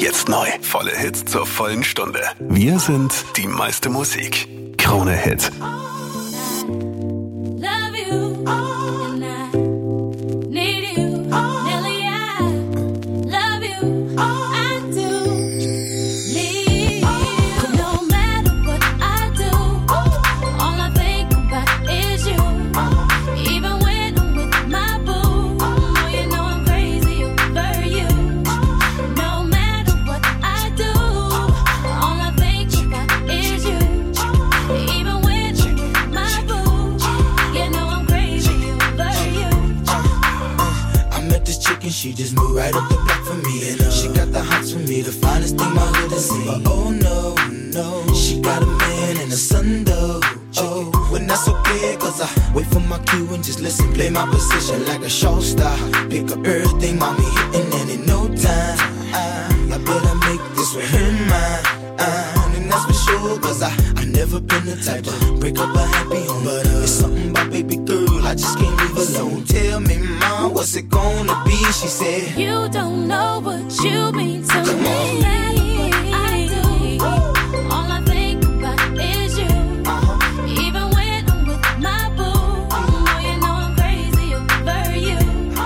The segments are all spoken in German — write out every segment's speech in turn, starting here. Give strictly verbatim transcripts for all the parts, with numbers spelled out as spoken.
Jetzt neu. Volle Hits zur vollen Stunde. Wir sind die meiste Musik. Krone Hit. She just moved right up the block for me, and uh, she got the hots for me, the finest thing my hood has seen. But oh no, no, she got a man and a son though. Oh, when that's okay, cause I wait for my cue and just listen, play my position like a show star. Pick up everything, mommy hitting, and in no time, I, I better make this with her mine. Uh, and that's for sure, cause I, I never been the type to break up a happy home. But uh, it's something about baby girl, I just can't leave alone. Tell me, mom, what's it gonna be? She said, you don't know what you mean to Come me. on. I do. All I think about is you. Uh-huh. Even when I'm with my boo, oh, you know I'm crazy over you.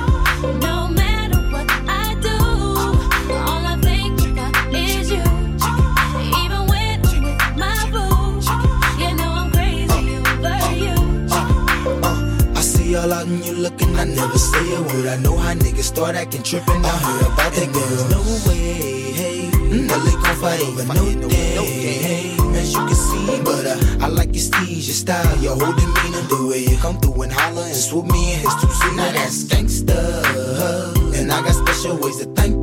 No matter what I do, all I think about is you. Even when I'm with my boo, you know I'm crazy over you. Uh, I see all out and you looking, I never say a word. I know how niggas start acting trippin'. I heard about that girl. No way, hey. No, they gon' fight over no day, hey. As you can see, but uh, I like your steez, your style, your whole demeanor, the way you come through and holler and swoop me in his two seat. Now that's gangsta, and I got special ways to thank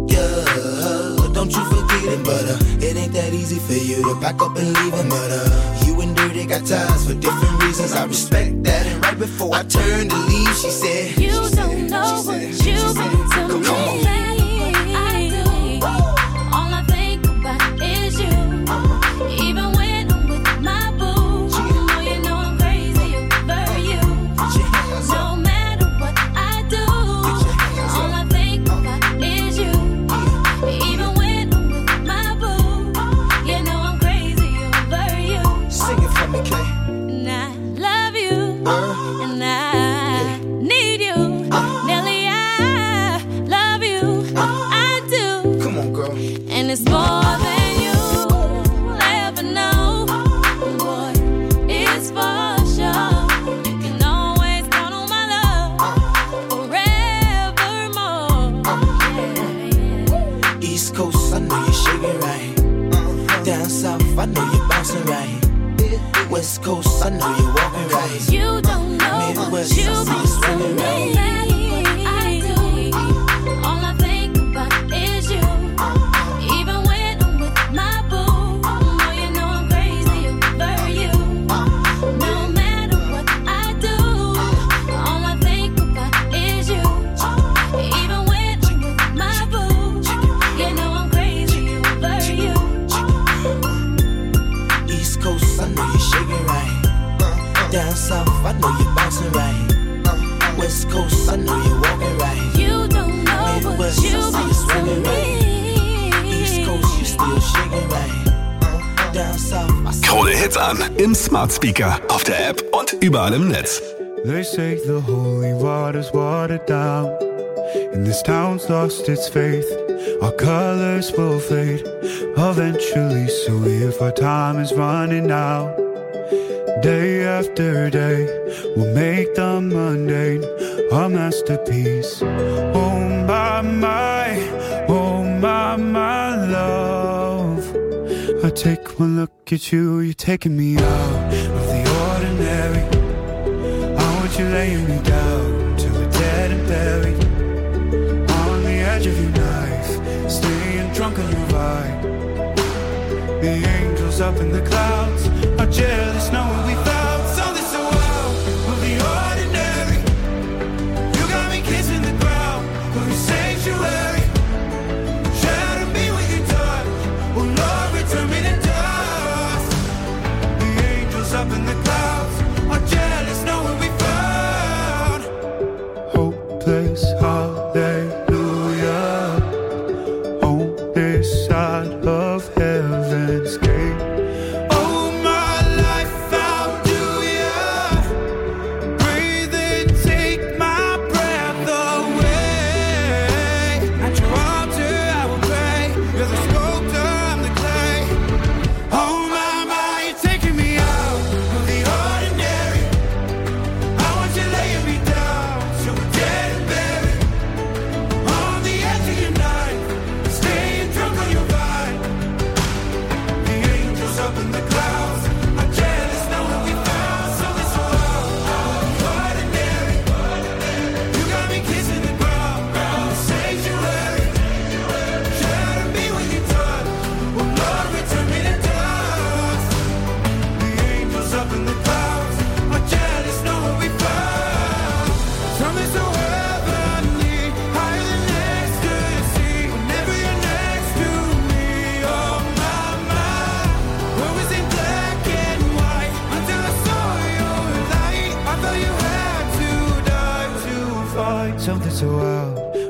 ya. Don't you forget it, but uh, it ain't that easy for you to back up and leave him. But uh, you and Dirty got ties for different reasons. I respect that. And right before I turned to leave, she said, you she don't said, know she what said, you she said, mean to come, me. come on. I do. All I think about is you. Even when I'm with my boo, oh, you know I'm crazy over you. No matter what I do, all I think about is you. Even when I'm with my boo, you know I'm crazy over you. Sing it for me, Kay. And I love you, Uh, and I need you. Nelly, I love you. I do. come on, girl. And it's more than you'll ever know. Boy, it's for sure. You can always count on my love forevermore. Yeah, yeah. East Coast, I know you're shaking right. Down South, I know you're bouncing right. West Coast, I know you're walking right. You don't know Midwest, what you I see you mean to swinging me. right. I do. All I think about is you. Even when I'm with my boo, oh, you know I'm crazy over you. No matter what I do, all I think about is you. Even when I'm with my boo, you know I'm crazy over you. East Coast, I know you're shaking right. Down South, I know you're bouncing right. West Coast, I know you're walking right. You don't know what Midwest, you I see you mean to swinging right. me. East Coast, you still shaking right. Down South, I see Krone Hit an. Im Smart Speaker, auf der App und überall im Netz. They say the holy water's watered down, and this town's lost its faith. Our colors will fade eventually, so if our time is running out, day after day, we'll make the mundane a masterpiece. Oh my, my, oh my, my love. I take one look at you, you're taking me out of the ordinary. I want you laying me down till we're dead and buried, on the edge of your knife, staying drunk on your vibe. The angels up in the clouds are jealous knowing we found something so wild of the ordinary. You got me kissing the ground of your sanctuary. Shatter me with your touch, oh Lord, return me to dust. The angels up in the clouds are jealous knowing we found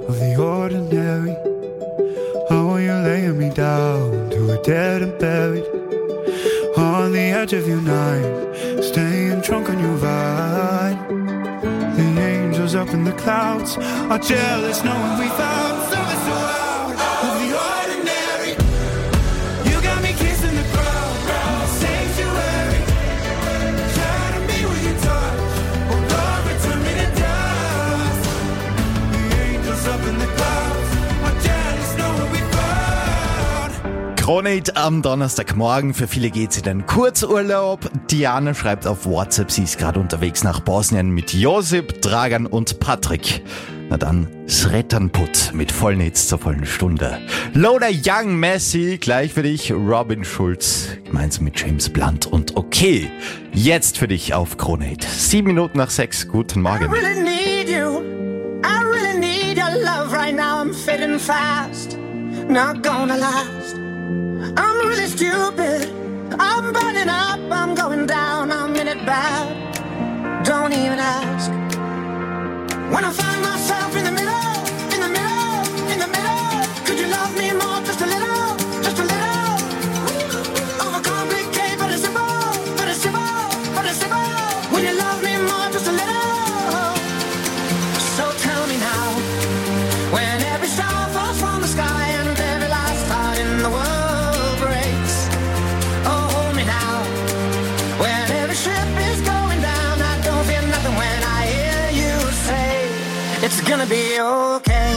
of the ordinary. How are you laying me down to a dead and buried? On the edge of your night, staying drunk on your vine. The angels up in the clouds are jealous knowing we found something so out of the ordinary. You got me kissing the ground, sanctuary. Shatter me with your touch, oh Lord, return me to dust. The angels up in the clouds are jealous knowing we found. Krone Hit am Donnerstagmorgen. Für viele geht's in den Kurzurlaub. Diana schreibt auf WhatsApp, sie ist gerade unterwegs nach Bosnien mit Josip, Dragan und Patrick. Na dann, Sretan Put mit vollen Hits zur vollen Stunde. Loader Young Messi, gleich für dich Robin Schulz, gemeinsam mit James Blunt und Okay. Jetzt für dich auf Krone Hit. Sieben Minuten nach sechs, guten Morgen. I really need you. I really need your love right now. I'm fading fast, not gonna last. I'm really stupid. I'm burning up, I'm going down, I'm in it bad. Don't even ask. When I find myself in the middle, in the middle, in the middle, could you love me more, just a little, just a little? Overcomplicate, but it's simple, but it's simple, but it's simple. Will you love me more, just a little? So tell me now, when every star falls from the sky and every last heart in the world breaks. Oh, hold me now, when every ship is going down, I don't feel nothing when I hear you say it's gonna be okay.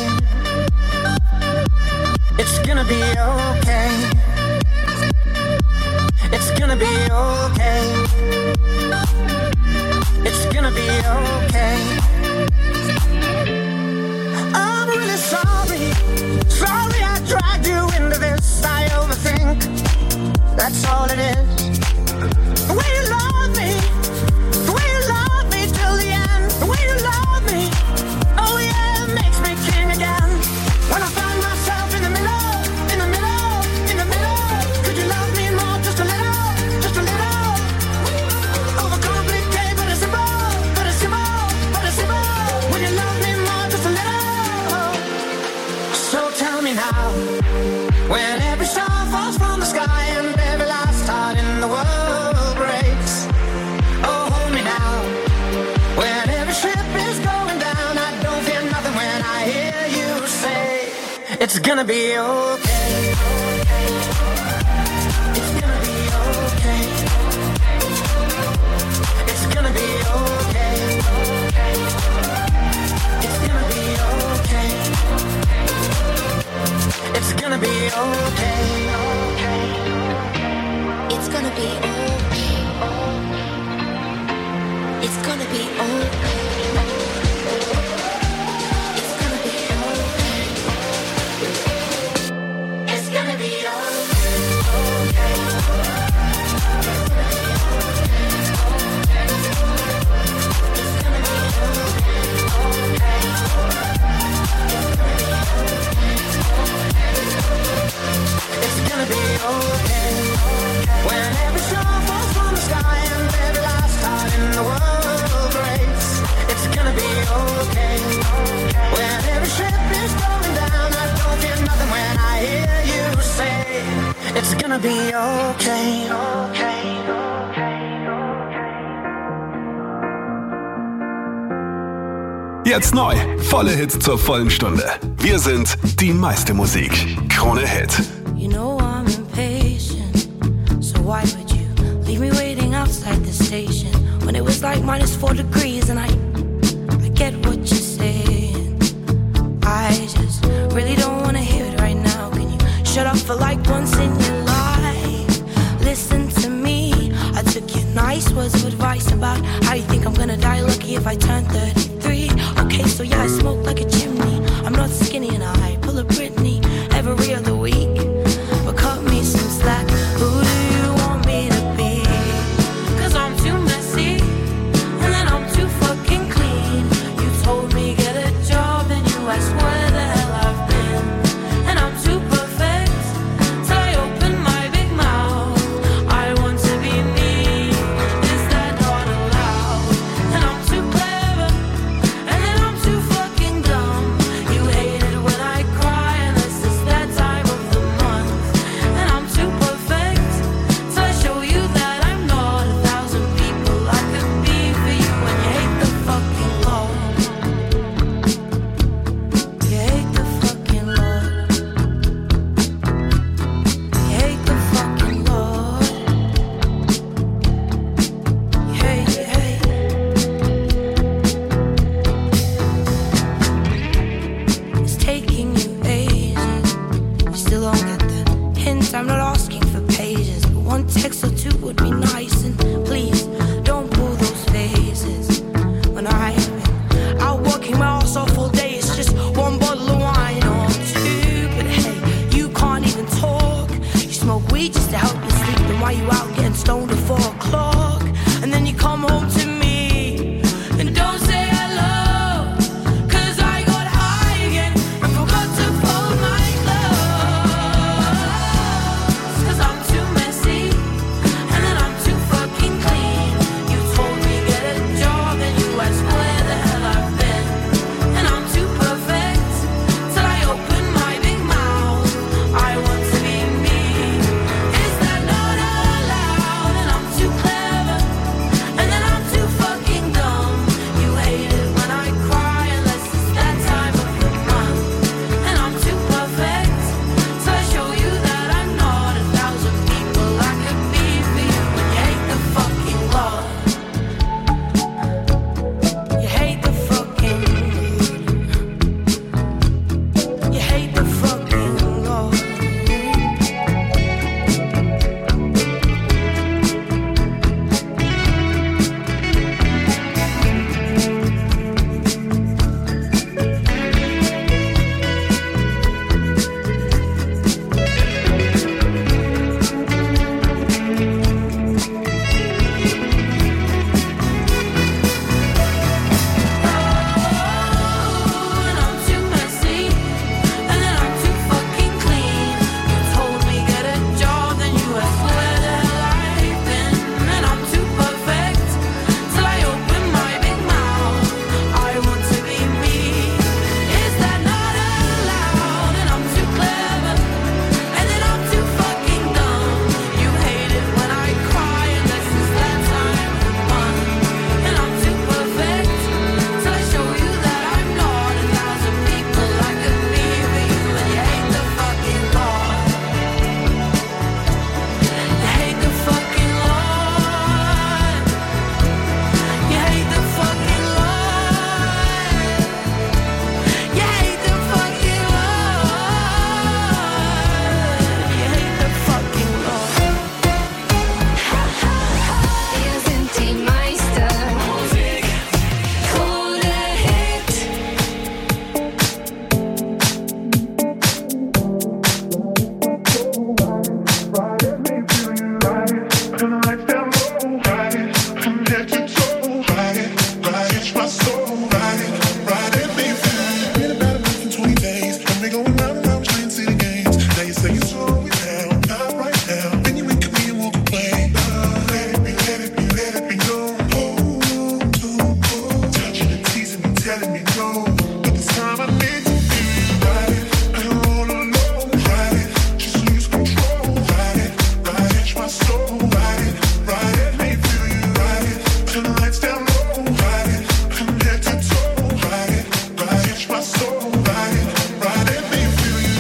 It's gonna be okay. It's gonna be okay. It's gonna be okay. I'm really sorry. Sorry I dragged you into this. I overthink. That's all it is. The way you love me, the way you love me till the end, the way you love me, oh yeah, it makes me king again. When I find myself in the middle, in the middle, in the middle, could you love me more, just a little, just a little? Overcomplicate, but it's simple, but it's simple, but it's simple. Will you love me more, just a little? So tell me now, when every star falls from the sky and every last heart in the world breaks. Oh, hold me now. When every ship is going down, I don't feel nothing when I hear you say it's gonna be okay. It's gonna be okay. It's gonna be okay. It's gonna be okay. It's gonna be okay. It's gonna be okay. It's gonna be okay. It's gonna be okay. It's gonna be okay. It's gonna be okay. When every star falls from the sky and every last heart in the world breaks. It's gonna be okay. When every ship is going down, I don't feel nothing when I hear you say it's gonna be okay. Okay. Jetzt neu. Volle Hits zur vollen Stunde. Wir sind die meiste Musik. Krone Hit. You know I'm impatient, so why would you leave me waiting outside the station when it was like minus four degrees and I, I get what you're saying. I just really don't wanna hear it right now. Can you shut up for like once in your life? Listen to me. I took your nice words of advice about how you think I'm gonna die lucky if I turn thirty-three. Okay, so yeah, I smoke like a chimney. I'm not skinny and I pull a Britney every other week. But cut me some slack. Who do you want me to be? Cause I'm too messy and then I'm too fucking clean. You told me get a job and you asked where the hell I've been. And I'm too perfect till I open my big mouth. I want to be me. Is that not allowed? And I'm too clever and then I'm too fucking dumb. taking you ages. You still don't get the hint. I'm not asking for pages, but one text or two would be nice. And please don't pull those faces when I've been out working my ass off all day. It's just one bottle of wine or two, but hey, you can't even talk. You smoke weed just to help you sleep. Then why you out getting stoned at four o'clock? And then you come home to me and don't say hello, 'cause I got high again and forgot to fold my clothes. 'Cause I'm too messy and then I'm too fucking clean. You told me get a job and you asked where the hell I've been. And I'm too perfect till I open my big mouth. I want to be me. Is that not allowed? And I'm too clever and then I'm too fucking dumb. You hate it when I cry unless it's that time of the month. And I'm too perfect so I show you that I'm not a thousand people I could be for you. And you hate the fucking law. You hate the fucking You hate the fucking law. And I'm too messy and then I'm too fucking clean. You told me get a job, then you asked where the hell I've been. And I'm too perfect till I open my big mouth. I want to be me. Is that not allowed? And I'm too clever and then I'm too fucking dumb. You hate it when I cry unless it's that time of the month. And I'm too perfect till I show you that I'm not a thousand people I could be for you. And you hate the fucking law. You hate the fucking law. You hate the fucking law. You hate the fucking law. You hate the fucking law. Wir sind die Meister. Krone Hit. Telling me no, but this time I need to feel you. Ride it, I don't roll alone. Ride it, just lose control. Ride it, ride it, my soul. Ride it, ride it, let me feel you. Ride it, turn the lights down low. Ride it, from head to toe. Ride it, ride it, my soul. Ride it, ride it, let me feel you.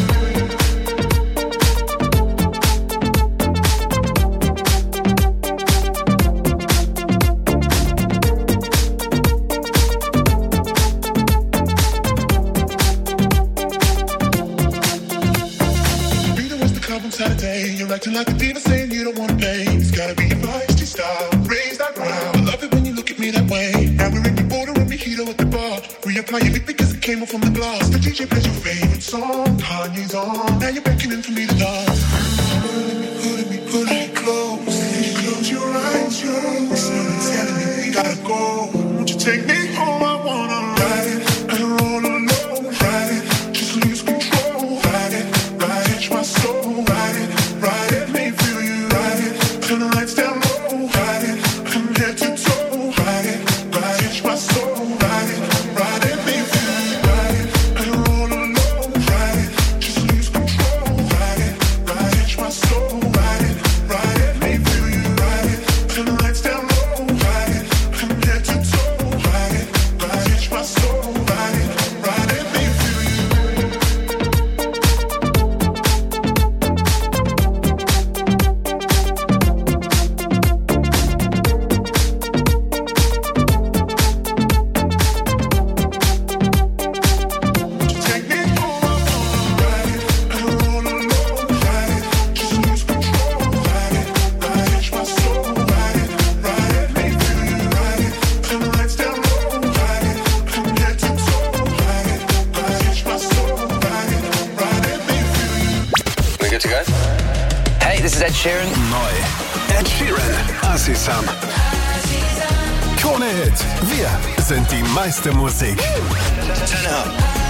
Be the worst to come on Saturday. You're acting like a diva saying you don't wanna pay. It's gotta be your feisty style. Raise that ground. I love it when you look at me that way. Now we're in the border and mojito at the bar. Reapply your lip because it came off from the glass. The D J plays your favorite song. Kanye's on. Now you're beckoning for me to dance. Pulling me, pulling me, pulling me close. You close your eyes, you're alone. Telling me we gotta go. Won't you take me home? I wanna ride it. I don't roll alone. Ride it, just lose control. Ride it, ride it, my soul. Ride it, ride it, let me feel you. Ride it, turn the lights down low. Ride it, from head to toe. Ride it, ride it, my soul. Ride it, ride it, let me feel you. Ride it, I don't roll alone. Ride it, just lose control. Ride it, ride it, my soul. Ride it, ride it, let me feel you. Ride it, turn the lights down low. Ride it, from head to toe. Ride it. guys. Hey, this is Ed Sheeran. Neu. Ed Sheeran, Asisam. Krone Hit. Wir sind die meiste Musik. Turn up.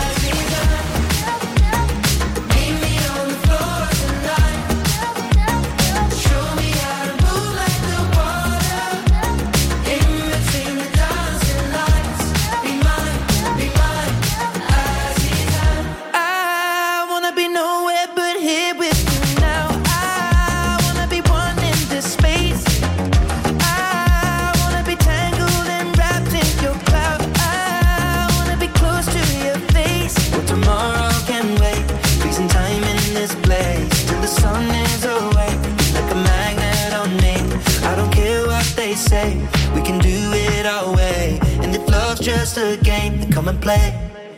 We can do it our way, and if love's just a game, then come and play.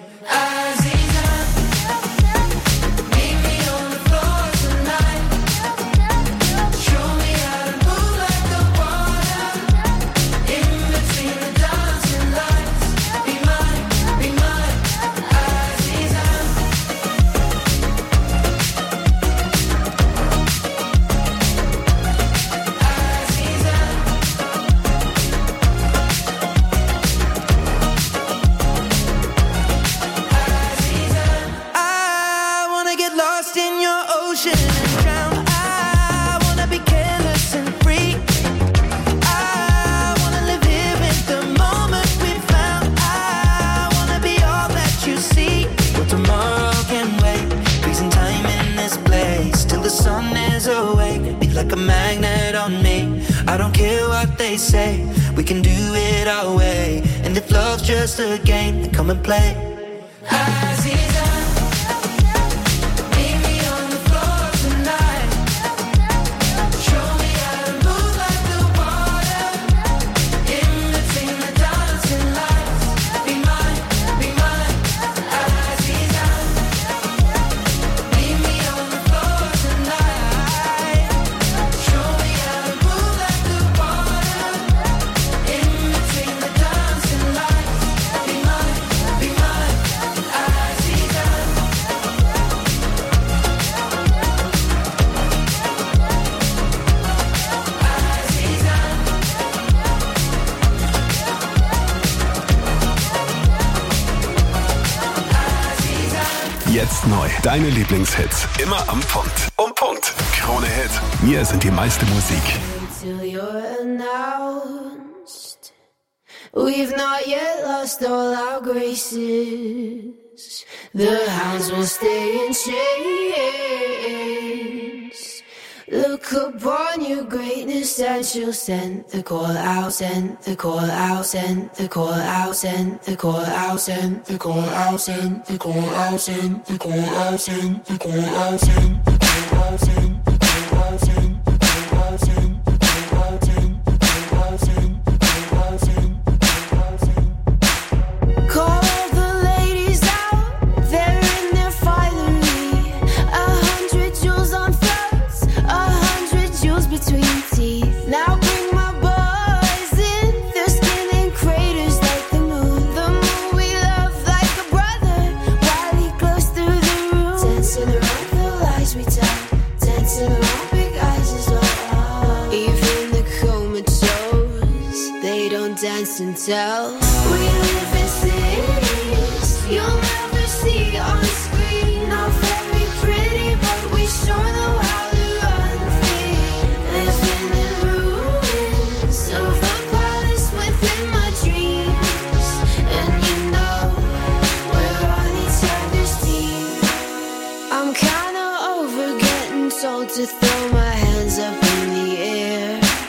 Like a magnet on me. I don't care what they say, we can do it our way. And if love's just a game, then come and play. Jetzt neu. Deine Lieblingshits. Immer am Punkt. Um Punkt. Krone Hit. Wir sind die meiste Musik. Until you're announced, we've not yet lost all our graces. The hounds will stay in chains. Look upon your greatness and she'll send the call out, send the call out, send the call out, send the call out, send the call out, send the call out, send the call out, send the call out, send the call out, send the call out, send the call out, send the call out, send the call out, send the call out, send the call out, send. Call the ladies out, they're in their finery. A hundred jewels on throats, a hundred jewels between teeth. Now bring my boys in, their skin in craters like the moon. The moon we love like a brother, while he glows through the room. Dancing around the lies we tell, dancing around big eyes as well. Even the comatose, they don't dance and tell. We live in cities you'll never see on screen. Not very pretty, but we sure know how to run free. Living in ruins of a palace within my dreams. And you know we're on each other's team. I'm kinda over getting told to throw my hands up in the air.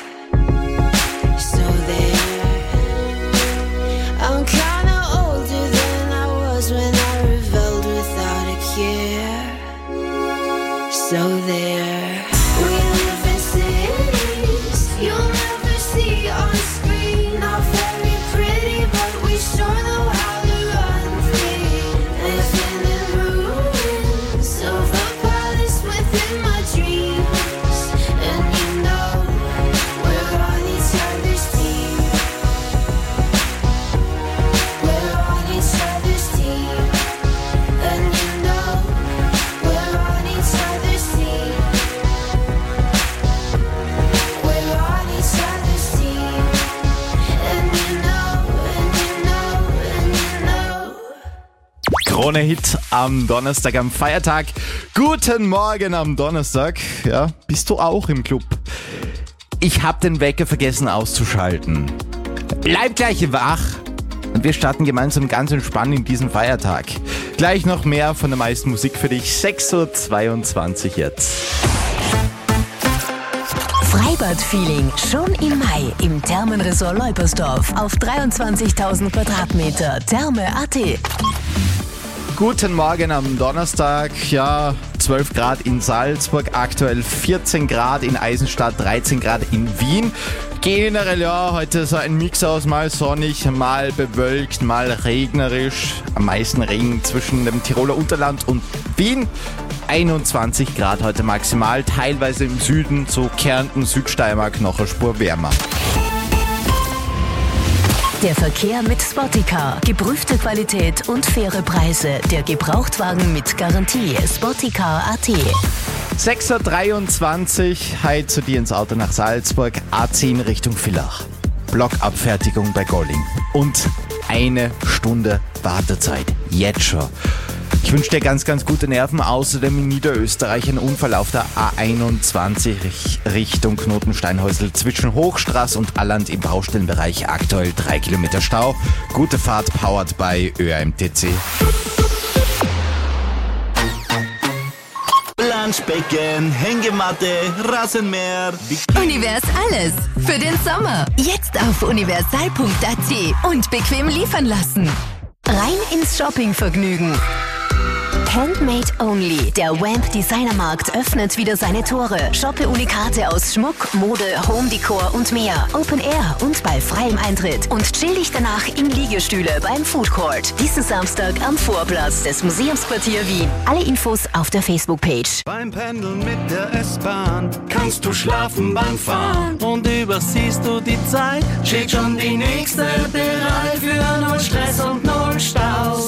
So there, I'm kinda older than I was when I rebelled without a care. So there, we live in cities you'll never see on screen. Not very pretty, but we sure know how to run free. Living in ruins of a palace within my dreams. And you know we're on each other's team. We're on each other's team. And you know we're on each other's team. Krone-Hit am Donnerstag, am Feiertag. Guten Morgen am Donnerstag. Ja, bist du auch im Club? Ich habe den Wecker vergessen auszuschalten. Bleib gleich wach und wir starten gemeinsam ganz entspannt in diesen Feiertag. Gleich noch mehr von der meisten Musik für dich. sechs Uhr zweiundzwanzig jetzt. Freibad-Feeling schon im Mai im Thermenresort Leupersdorf auf dreiundzwanzigtausend Quadratmeter. Therme Punkt a t. Guten Morgen am Donnerstag. Ja, zwölf Grad in Salzburg, aktuell vierzehn Grad in Eisenstadt, dreizehn Grad in Wien. Generell ja, heute so ein Mix aus mal sonnig, mal bewölkt, mal regnerisch. Am meisten Regen zwischen dem Tiroler Unterland und Wien. einundzwanzig Grad heute maximal, teilweise im Süden, so Kärnten, Südsteiermark noch eine Spur wärmer. Der Verkehr mit Spoticar. Geprüfte Qualität und faire Preise. Der Gebrauchtwagen mit Garantie. Spoticar Punkt a t. sechs Uhr dreiundzwanzig, heute zu dir ins Auto nach Salzburg, A zehn Richtung Villach. Blockabfertigung bei Golling. Und eine Stunde Wartezeit. Jetzt schon. Ich wünsche dir ganz, ganz gute Nerven. Außerdem in Niederösterreich ein Unfall auf der A einundzwanzig Richtung Knotensteinhäusl zwischen Hochstraß und Alland im Baustellenbereich. Aktuell drei Kilometer Stau. Gute Fahrt, powered by Ö A M T C. Planschbecken, Hängematte, Rasenmäher. Univers alles für den Sommer. Jetzt auf universal punkt a t und bequem liefern lassen. Rein ins Shoppingvergnügen. Handmade Only. Der Wamp Designermarkt öffnet wieder seine Tore. Shoppe Unikate aus Schmuck, Mode, Home-Decor und mehr. Open Air und bei freiem Eintritt. Und chill dich danach in Liegestühle beim Food Court. Diesen Samstag am Vorplatz des Museumsquartier Wien. Alle Infos auf der Facebook-Page. Beim Pendeln mit der S-Bahn kannst du schlafen beim Fahren und übersiehst du die Zeit. Steht schon die nächste bereit für null Stress und null Staus.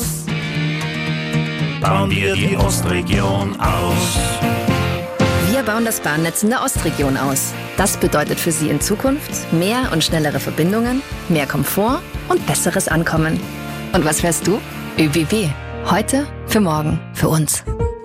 Bauen wir die Ostregion aus. Wir bauen das Bahnnetz in der Ostregion aus. Das bedeutet für Sie in Zukunft mehr und schnellere Verbindungen, mehr Komfort und besseres Ankommen. Und was fährst du? Ö B B. Heute, für morgen, für uns.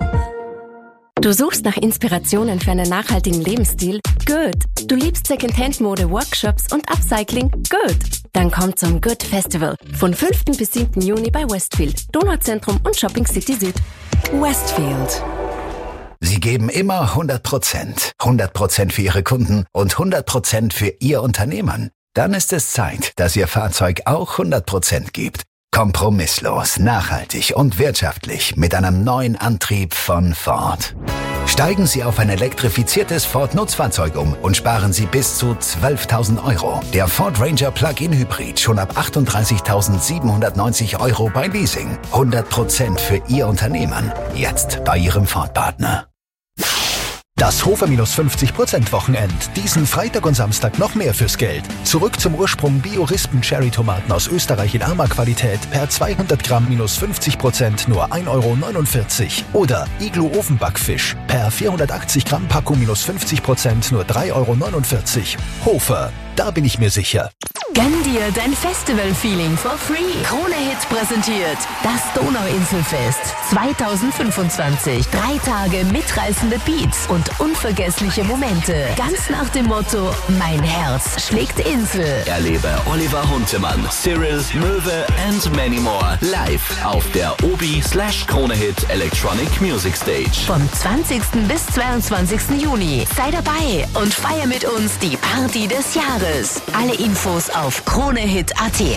Du suchst nach Inspirationen für einen nachhaltigen Lebensstil? Good. Du liebst Secondhand-Mode, Workshops und Upcycling? Good. Dann komm zum Good Festival von fünften bis siebten Juni bei Westfield, Donauzentrum und Shopping City Süd. Westfield. Sie geben immer hundert Prozent. hundert Prozent für Ihre Kunden und hundert Prozent für Ihr Unternehmen. Dann ist es Zeit, dass Ihr Fahrzeug auch hundert Prozent gibt. Kompromisslos, nachhaltig und wirtschaftlich mit einem neuen Antrieb von Ford. Steigen Sie auf ein elektrifiziertes Ford-Nutzfahrzeug um und sparen Sie bis zu zwölftausend Euro. Der Ford Ranger Plug-in Hybrid schon ab achtunddreißigtausendsiebenhundertneunzig Euro bei Leasing. hundert Prozent für Ihr Unternehmen. Jetzt bei Ihrem Ford-Partner. Das Hofer minus fünfzig Prozent Wochenend. Diesen Freitag und Samstag noch mehr fürs Geld. Zurück zum Ursprung Bio-Rispen-Cherry-Tomaten aus Österreich in armer Qualität. Per zweihundert Gramm minus fünfzig Prozent nur ein Euro neunundvierzig. Oder Iglu-Ofenbackfisch. Per vierhundertachtzig Gramm Packung minus fünfzig Prozent nur drei Euro neunundvierzig. Hofer, da bin ich mir sicher. Gönn dir dein Festival-Feeling for free. Krone-Hit präsentiert das Donauinselfest zweitausendfünfundzwanzig. Drei Tage mitreißende Beats und unvergessliche Momente. Ganz nach dem Motto, mein Herz schlägt Insel. Erlebe Oliver Huntemann, Cyril, Möwe and many more live auf der Obi slash Krone-Hit Electronic Music Stage. Vom zwanzigsten bis zweiundzwanzigsten Juni. Sei dabei und feier mit uns die Party des Jahres. Alle Infos auf Kronehit punkt a t.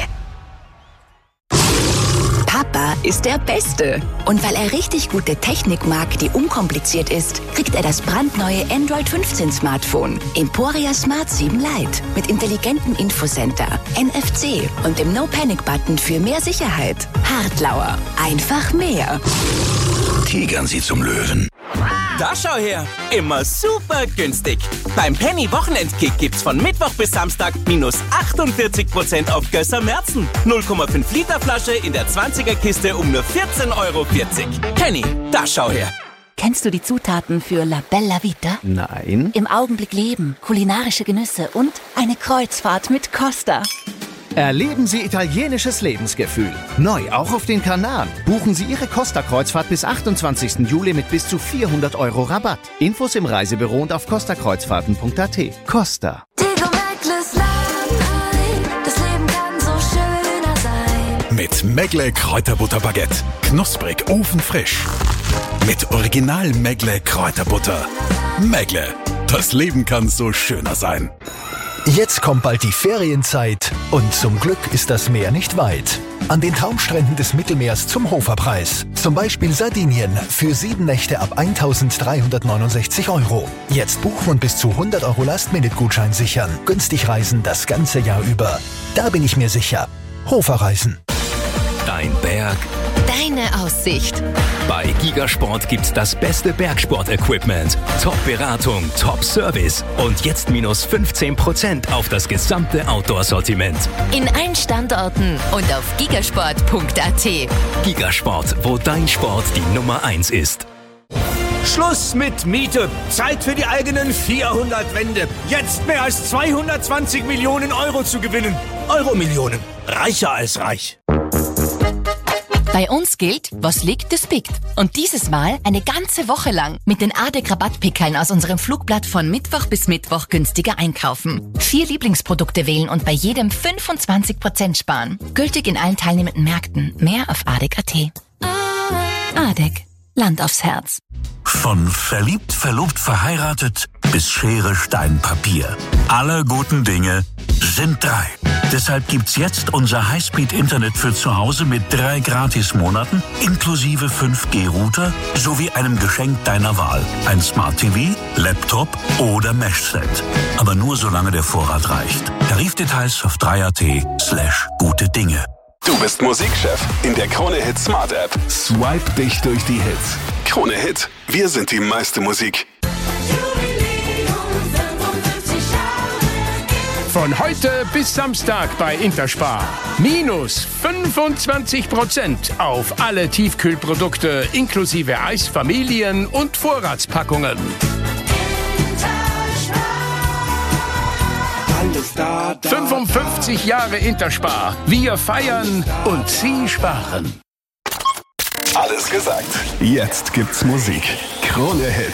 Papa ist der Beste. Und weil er richtig gute Technik mag, die unkompliziert ist, kriegt er das brandneue Android fünfzehn Smartphone Emporia Smart sieben Lite mit intelligentem Infocenter, N F C und dem No-Panic-Button für mehr Sicherheit. Hartlauer. Einfach mehr. Tigern Sie zum Löwen. Da schau her, immer super günstig. Beim Penny Wochenendkick gibt's von Mittwoch bis Samstag minus achtundvierzig Prozent auf Gösser Märzen. null Komma fünf Liter Flasche in der zwanziger Kiste um nur vierzehn Euro vierzig. Penny, da schau her. Kennst du die Zutaten für La Bella Vita? Nein. Im Augenblick leben, kulinarische Genüsse und eine Kreuzfahrt mit Costa. Erleben Sie italienisches Lebensgefühl. Neu auch auf den Kanaren. Buchen Sie Ihre Costa-Kreuzfahrt bis achtundzwanzigsten Juli mit bis zu vierhundert Euro Rabatt. Infos im Reisebüro und auf costa kreuzfahrten punkt a t. Costa. Mit Megle Kräuterbutterbaguette. Knusprig, ofenfrisch. Mit Original Megle Kräuterbutter. Megle. Das Leben kann so schöner sein. Jetzt kommt bald die Ferienzeit und zum Glück ist das Meer nicht weit. An den Traumstränden des Mittelmeers zum Hoferpreis. Zum Beispiel Sardinien für sieben Nächte ab eintausenddreihundertneunundsechzig Euro. Jetzt buchen und bis zu hundert Euro Last-Minute-Gutschein sichern. Günstig reisen das ganze Jahr über. Da bin ich mir sicher. Hoferreisen. Dein Berg, Deine Aussicht. bei Gigasport gibt's das beste Bergsport-Equipment. Top-Beratung, Top-Service und jetzt minus fünfzehn Prozent auf das gesamte Outdoor-Sortiment. In allen Standorten und auf gigasport punkt a t. Gigasport, wo dein Sport die Nummer eins ist. Schluss mit Miete. Zeit für die eigenen vierhundert Wände. Jetzt mehr als zweihundertzwanzig Millionen Euro zu gewinnen. Euro-Millionen. Reicher als reich. Bei uns gilt, was liegt, das biegt. Und dieses Mal eine ganze Woche lang mit den A D E C-Rabattpickeln aus unserem Flugblatt von Mittwoch bis Mittwoch günstiger einkaufen. Vier Lieblingsprodukte wählen und bei jedem fünfundzwanzig Prozent sparen. Gültig in allen teilnehmenden Märkten. Mehr auf A D E C punkt a t. A D E C. Land aufs Herz. Von verliebt, verlobt, verheiratet bis Schere, Stein, Papier. Alle guten Dinge sind drei. Deshalb gibt's jetzt unser Highspeed-Internet für zu Hause mit drei Gratis-Monaten inklusive fünf G Router sowie einem Geschenk deiner Wahl. Ein Smart-T V, Laptop oder Mesh-Set. Aber nur solange der Vorrat reicht. Tarifdetails auf drei punkt a t slash gute Dinge. Du bist Musikchef in der Krone Hit Smart App. Swipe dich durch die Hits. Krone Hit, wir sind die meiste Musik. Von heute bis Samstag bei Interspar. Minus fünfundzwanzig Prozent auf alle Tiefkühlprodukte inklusive Eis, Familien- und Vorratspackungen. fünfundfünfzig Jahre Interspar. Wir feiern und Sie sparen. Alles gesagt. Jetzt gibt's Musik. Krone Hit.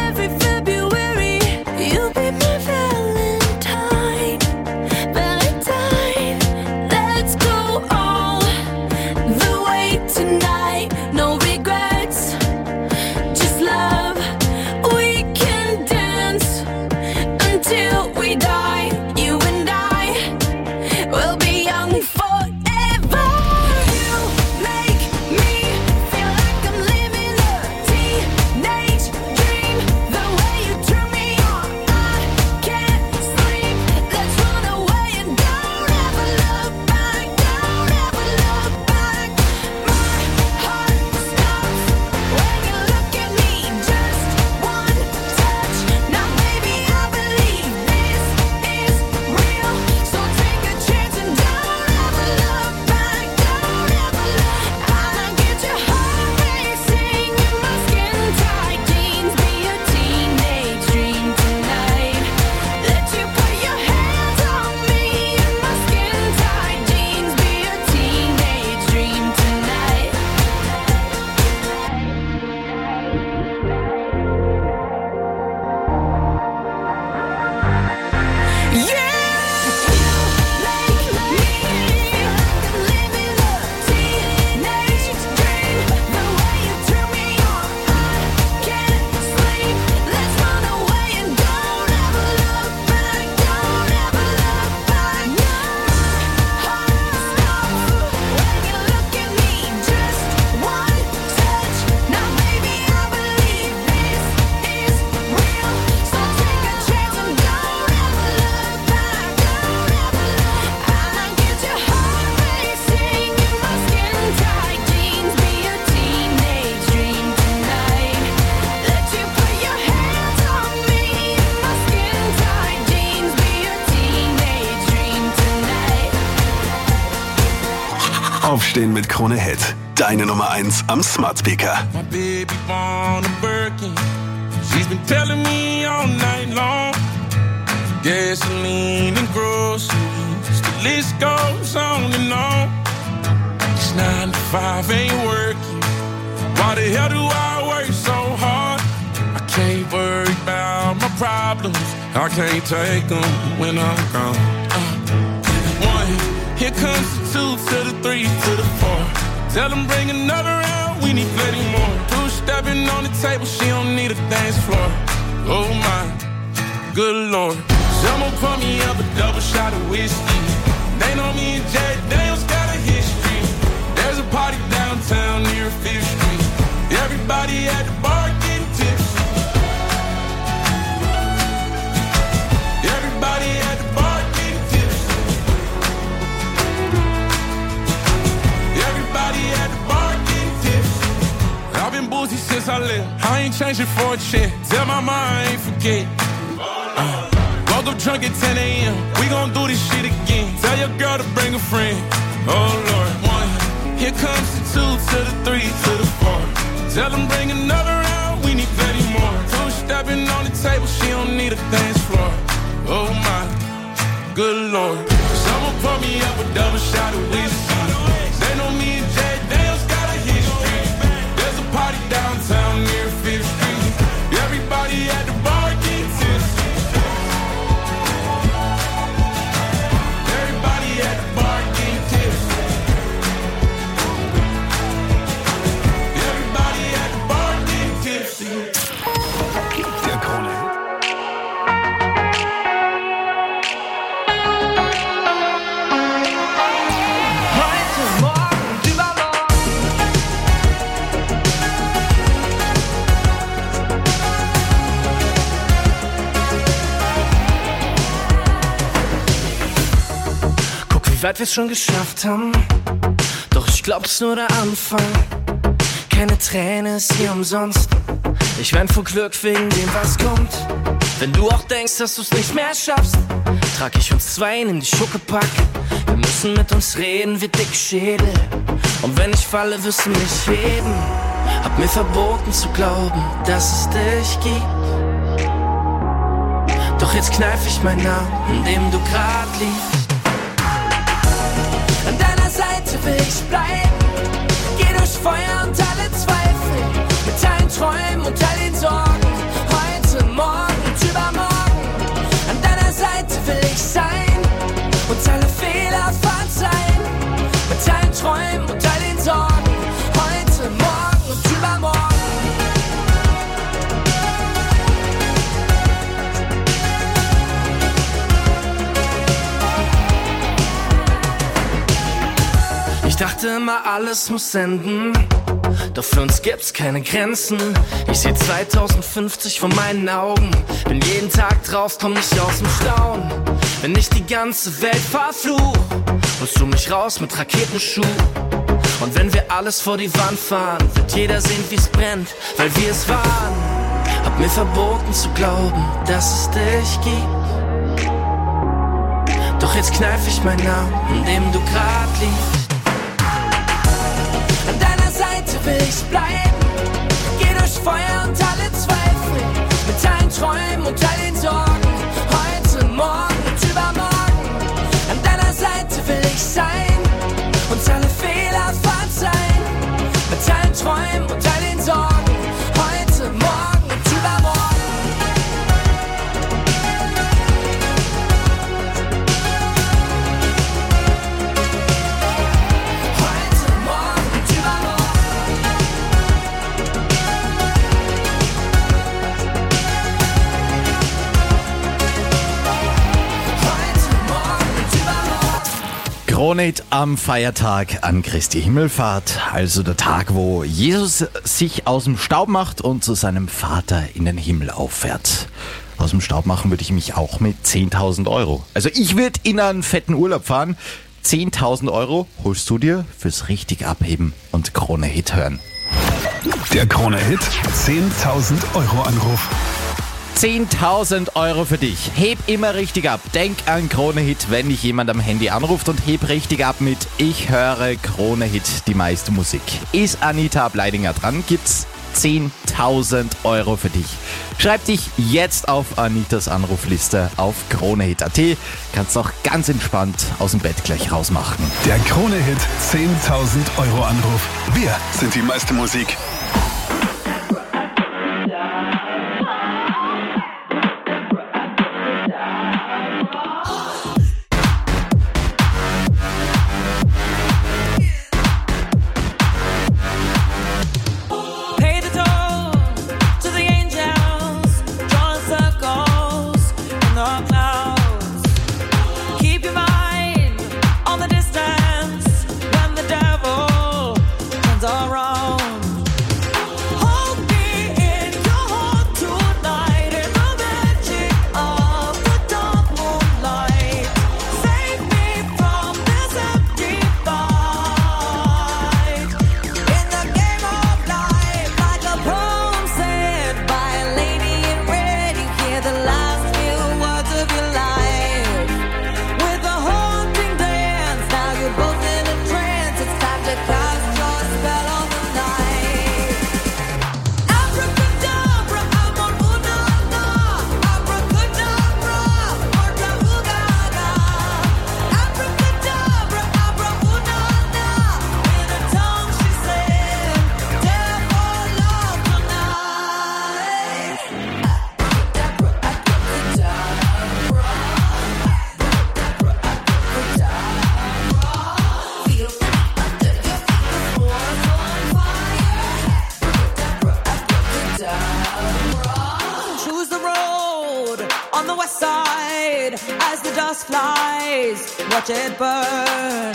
Valentine. Aufstehen mit Krone Hit. Deine Nummer eins am Smart Speaker. My baby born a Birkin. She's been telling me all night long. Gasoline and groceries, the list goes on and on. It's nine to five ain't working. Why the hell do I work so hard? I can't worry about my problems. I can't take them when I'm gone. Uh, one, here comes the two to the three to the four. Tell them bring another round, we need plenty more. Two stepping on the table, she don't need a dance floor. Oh my, good Lord. Someone pour me up a double shot of whiskey. They know me and Jack Daniels got a history. There's a party downtown near Fifth Street. Everybody at the bar getting tipsy. Everybody at the bar getting tipsy. Everybody at the bar getting tipsy. I've been boozy since I left. I ain't changing for a check. Tell my mom I ain't forget. Uh, woke up drunk at ten a.m. We gon' do this shit again. Tell your girl to bring a friend. Oh Lord, one. Here comes the two to the three to the four. Tell them bring another round, we need plenty more. Two stepping on the table, she don't need a dance floor. Oh my, good Lord. Someone pour me up a double shot of whiskey. They know me and Jack Daniels got a history. There's a party downtown near Fifth Street. Everybody at the bar getting tipsy. Everybody at the bar getting tipsy. Everybody at the bar getting tipsy. Der Krone Hit. Wie weit wir's schon geschafft haben, doch ich glaub, es ist nur der Anfang. Keine Träne ist hier umsonst. Ich wein vor Glück wegen dem, was kommt. Wenn du auch denkst, dass du's nicht mehr schaffst, trag ich uns zwei in die Schuckepack. Wir müssen mit uns reden wie dicke Schädel. Und wenn ich falle, wirst du mich heben. Hab mir verboten zu glauben, dass es dich gibt. Doch jetzt kneif ich meinen Namen, in dem du grad liegst. An deiner Seite will ich bleiben. Geh durch Feuer und alle Zweifel. Mit allen Träumen und all den Sorgen. Heute, morgen und übermorgen. An deiner Seite will ich sein. Und alle Fehler verzeihen. Mit allen Träumen und all den Sorgen. Heute, morgen und übermorgen. Ich dachte immer, alles muss enden, doch für uns gibt's keine Grenzen. Ich seh zweitausendfünfzig vor meinen Augen, bin jeden Tag drauf, komm nicht aus dem Staunen. Wenn ich die ganze Welt verfluch, holst du mich raus mit Raketenschuh. Und wenn wir alles vor die Wand fahren, wird jeder sehen, wie's brennt, weil wir es waren. Hab mir verboten zu glauben, dass es dich gibt. Doch jetzt kneif ich meinen Namen, in dem du grad liegst. An deiner Seite will ich bleiben. Geh durch Feuer und alle Zweifel. Mit allen Träumen und all den Sorgen. Heute, morgen und übermorgen. An deiner Seite will ich sein. Und alle Fehler verzeihen. Mit allen Träumen und all den Sorgen. Heute, morgen und übermorgen. Krone Hit am Feiertag an Christi Himmelfahrt, also der Tag, wo Jesus sich aus dem Staub macht und zu seinem Vater in den Himmel auffährt. Aus dem Staub machen würde ich mich auch mit zehntausend Euro. Also ich würde in einen fetten Urlaub fahren. zehntausend Euro holst du dir fürs richtig abheben und Krone Hit hören. Der Krone Hit zehntausend Euro Anruf. zehntausend Euro für dich. Heb immer richtig ab. Denk an Krone-Hit, wenn dich jemand am Handy anruft, und heb richtig ab mit Ich höre Krone-Hit, die meiste Musik. Ist Anita Ableidinger dran, gibt's zehntausend Euro für dich. Schreib dich jetzt auf Anitas Anrufliste auf Krone-Hit Punkt at. Kannst auch ganz entspannt aus dem Bett gleich rausmachen. Der Krone-Hit zehntausend Euro Anruf. Wir sind die meiste Musik. Watch it burn.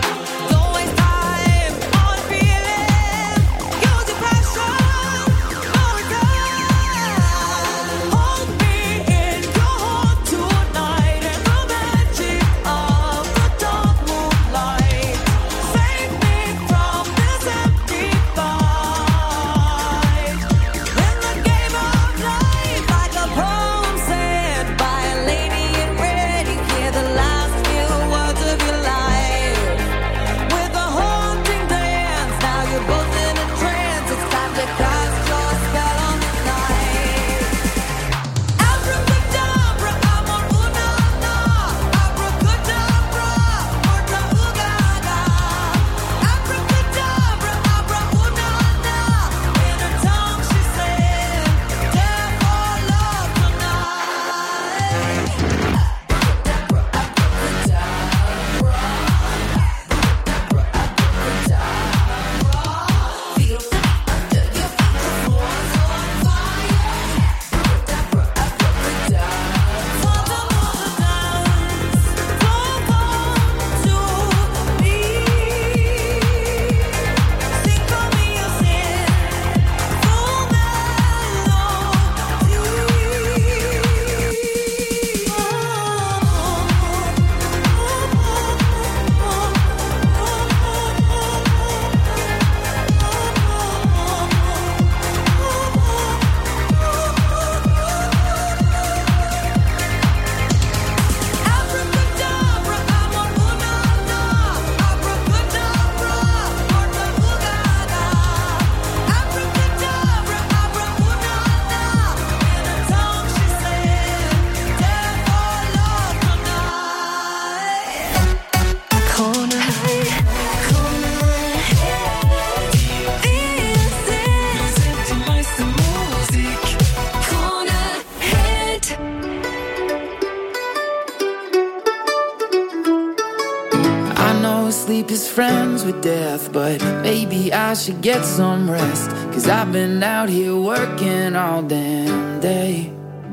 Sleep is friends with death, but maybe I should get some rest, 'cause I've been out here working all damn day.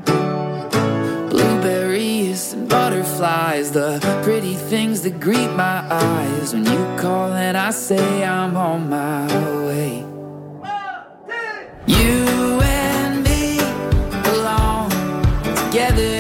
Blueberries and butterflies, the pretty things that greet my eyes when you call and I say I'm on my way. You and me belong together.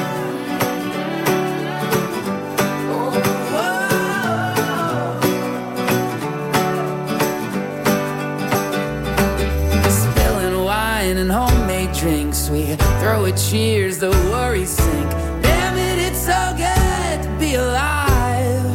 Spilling wine and homemade drinks, we throw a cheers, the worries sink. Damn it, it's so good to be alive.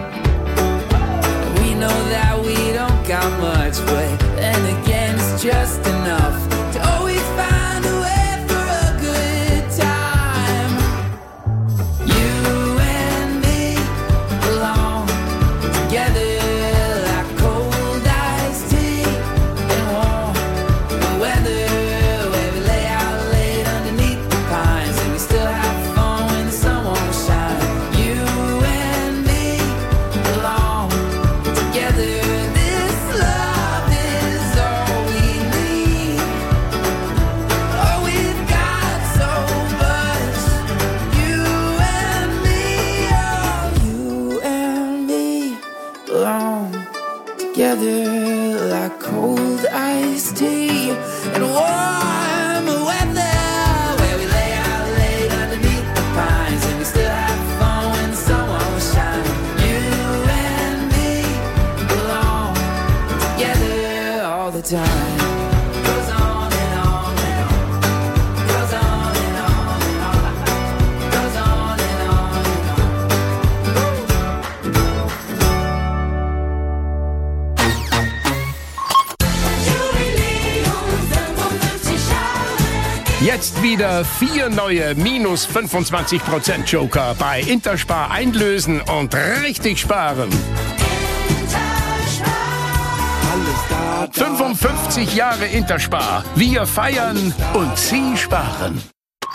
We know that we don't got much, but then again it's just enough to always find a way for a good time. You and me belong together like cold iced tea and warm weather, where we lay out late underneath the pines and we still have fun when the sun won't shine. You and me belong together. This love is all we need. Oh, we've got so much. You and me, oh, you and me belong together like cold iced tea and warm weather, where we lay out late underneath the pines and we still have fun when the sun won't shine. You and me belong together all the time. Goes on and on and on. Goes on and on and on. Goes on and on Jetzt wieder vier neue minus fünfundzwanzig Prozent Joker bei Interspar einlösen und richtig sparen. fünfundfünfzig Jahre Interspar. Wir feiern und Sie sparen.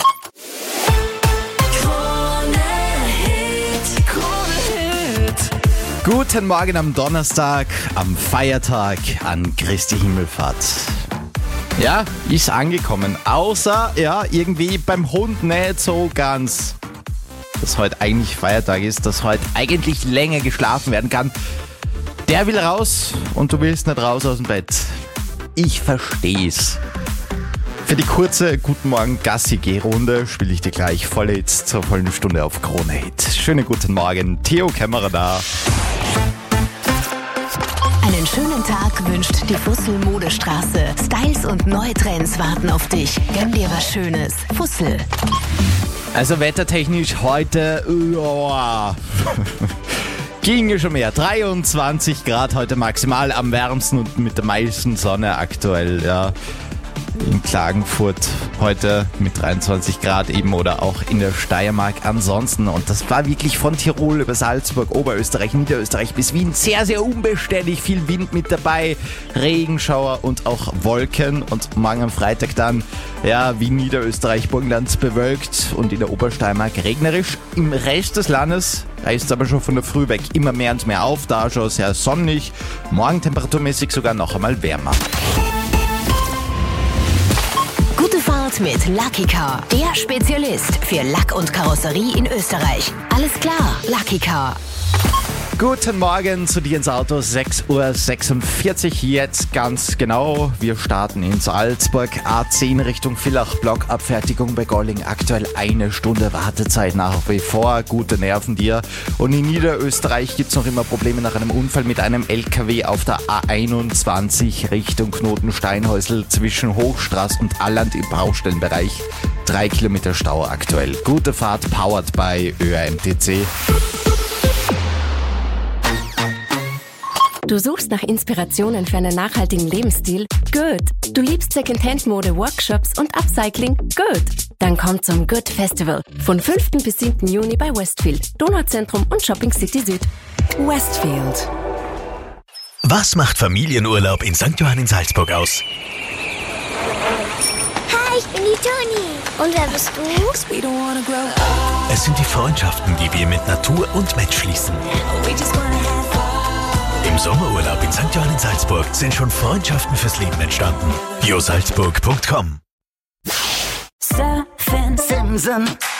Guten Morgen am Donnerstag, am Feiertag an Christi Himmelfahrt. Ja, ist angekommen. Außer, ja, irgendwie beim Hund nicht so ganz. Dass heute eigentlich Feiertag ist, dass heute eigentlich länger geschlafen werden kann. Der will raus und du willst nicht raus aus dem Bett. Ich versteh's. Für die kurze Guten Morgen Gassi-G-Runde spiele ich dir gleich volle Hits zur vollen Stunde auf Krone Hit. Schönen guten Morgen, Theo Kämmerer da. Einen schönen Tag wünscht die Fussel Modestraße. Styles und neue Trends warten auf dich. Gönn dir was Schönes. Fussel. Also wettertechnisch heute, ja, ginge schon mehr. dreiundzwanzig Grad heute maximal, am wärmsten und mit der meisten Sonne aktuell, ja. In Klagenfurt heute mit dreiundzwanzig Grad eben oder auch in der Steiermark ansonsten. Und das war wirklich von Tirol über Salzburg, Oberösterreich, Niederösterreich bis Wien sehr, sehr unbeständig. Viel Wind mit dabei, Regenschauer und auch Wolken. Und morgen am Freitag dann, ja, Wien, Niederösterreich, Burgenland bewölkt und in der Obersteiermark regnerisch. Im Rest des Landes reißt es aber schon von der Früh weg immer mehr und mehr auf. Da schon sehr sonnig, morgen temperaturmäßig sogar noch einmal wärmer. Gute Fahrt mit Lucky Car, der Spezialist für Lack und Karosserie in Österreich. Alles klar, Lucky Car. Guten Morgen zu dir ins Auto, sechs Uhr sechsundvierzig jetzt ganz genau. Wir starten in Salzburg, A zehn Richtung Villach, Blockabfertigung bei Golling. Aktuell eine Stunde Wartezeit nach wie vor, gute Nerven dir. Und in Niederösterreich gibt es noch immer Probleme nach einem Unfall mit einem L K W auf der A einundzwanzig Richtung Knoten Steinhäusl zwischen Hochstraß und Alland im Baustellenbereich. Drei Kilometer Stau aktuell. Gute Fahrt, powered by Ö A M T C. Du suchst nach Inspirationen für einen nachhaltigen Lebensstil? Good. Du liebst Secondhand-Mode, Workshops und Upcycling? Good. Dann komm zum Good Festival von fünften bis siebten Juni bei Westfield, Donauzentrum und Shopping City Süd. Westfield. Was macht Familienurlaub in Sankt Johann in Salzburg aus? Hi, ich bin die Toni. Und wer bist du? Es sind die Freundschaften, die wir mit Natur und Mensch schließen. Im Sommerurlaub in Sankt Johann in Salzburg sind schon Freundschaften fürs Leben entstanden. jo salzburg punkt com Surfen, Simsen,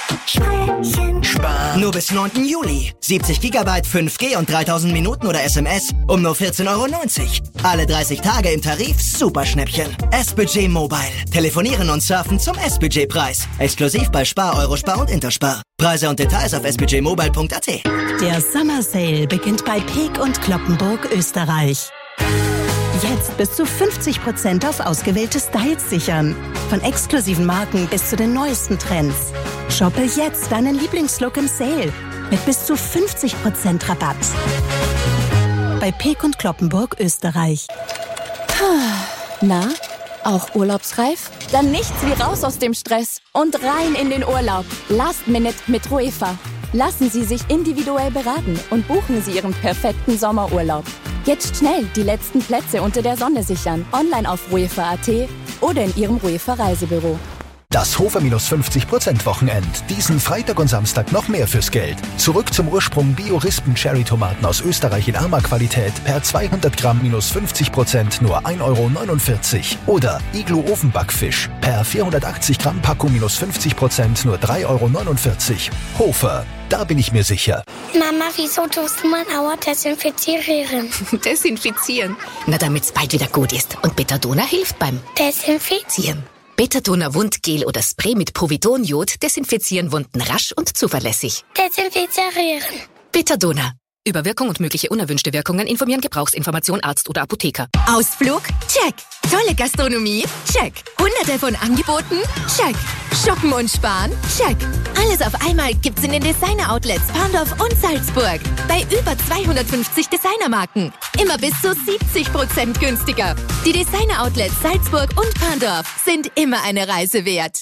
Sprechen. Sparen. Nur bis neunten Juli. siebzig Gigabyte, fünf G und dreitausend Minuten oder S M S um nur vierzehn Euro neunzig. Alle dreißig Tage im Tarif Superschnäppchen. S-Budget Mobile. Telefonieren und surfen zum S-Budget-Preis. Exklusiv bei Spar, Eurospar und Interspar. Preise und Details auf s b j mobile punkt a t. Der Summer Sale beginnt bei Peek und Cloppenburg, Österreich. Jetzt bis zu fünfzig Prozent auf ausgewählte Styles sichern. Von exklusiven Marken bis zu den neuesten Trends. Shoppe jetzt deinen Lieblingslook im Sale mit bis zu fünfzig Prozent Rabatt. Bei Peek und Cloppenburg, Österreich. Na, auch urlaubsreif? Dann nichts wie raus aus dem Stress und rein in den Urlaub. Last Minute mit Ruefa. Lassen Sie sich individuell beraten und buchen Sie Ihren perfekten Sommerurlaub. Jetzt schnell die letzten Plätze unter der Sonne sichern. Online auf ruefa punkt a t oder in Ihrem Ruefa Reisebüro. Das Hofer fünfzig Prozent Wochenend. Diesen Freitag und Samstag noch mehr fürs Geld. Zurück zum Ursprung Bio-Rispen-Cherry-Tomaten aus Österreich in Arma-Qualität. Per zweihundert Gramm minus fünfzig Prozent nur ein Euro neunundvierzig. Oder Iglu-Ofenbackfisch. Per vierhundertachtzig Gramm Packung minus fünfzig Prozent nur drei Euro neunundvierzig. Hofer, da bin ich mir sicher. Mama, wieso tust du mein Auer desinfizieren? Desinfizieren? Na, damit's bald wieder gut ist. Und Betadona hilft beim Desinfizieren. Betadona Wundgel oder Spray mit Povidonjod desinfizieren Wunden rasch und zuverlässig. Desinfizieren. Betadona. Über Wirkung und mögliche unerwünschte Wirkungen informieren Gebrauchsinformation Arzt oder Apotheker. Ausflug? Check. Tolle Gastronomie? Check. Hunderte von Angeboten? Check. Shoppen und sparen? Check. Alles auf einmal gibt's in den Designer-Outlets Parndorf und Salzburg. Bei über zweihundertfünfzig Designermarken. Immer bis zu siebzig Prozent günstiger. Die Designer-Outlets Salzburg und Parndorf sind immer eine Reise wert.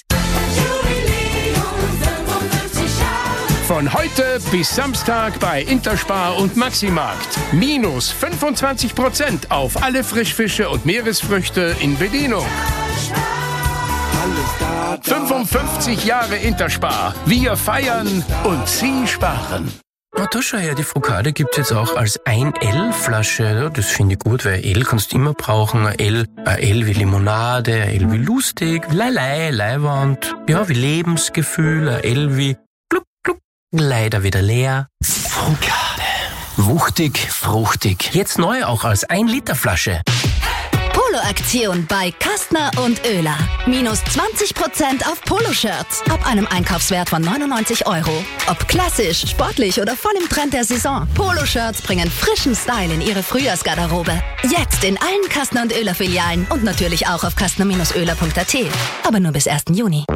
Von heute bis Samstag bei Interspar und Maximarkt. Minus fünfundzwanzig Prozent auf alle Frischfische und Meeresfrüchte in Bedienung. fünfundfünfzig Jahre Interspar. Wir feiern und Sie sparen. Na, da schau her, die Focaccia gibt's jetzt auch als ein L-Flasche. Ja, das finde ich gut, weil L kannst du immer brauchen. Ein L, ein L wie Limonade, ein L wie lustig, Leilei, Leiwand, ja, wie Lebensgefühl, ein L wie leider wieder leer. Focaccia. Wuchtig, fruchtig. Jetzt neu auch als ein Liter Flasche. Polo-Aktion bei Kastner und Oehler. Minus zwanzig Prozent auf Poloshirts. Ab einem Einkaufswert von neunundneunzig Euro. Ob klassisch, sportlich oder voll im Trend der Saison. Poloshirts bringen frischen Style in Ihre Frühjahrsgarderobe. Jetzt in allen Kastner und Oehler Filialen und natürlich auch auf kastner Bindestrich oehler punkt a t. Aber nur bis ersten Juni.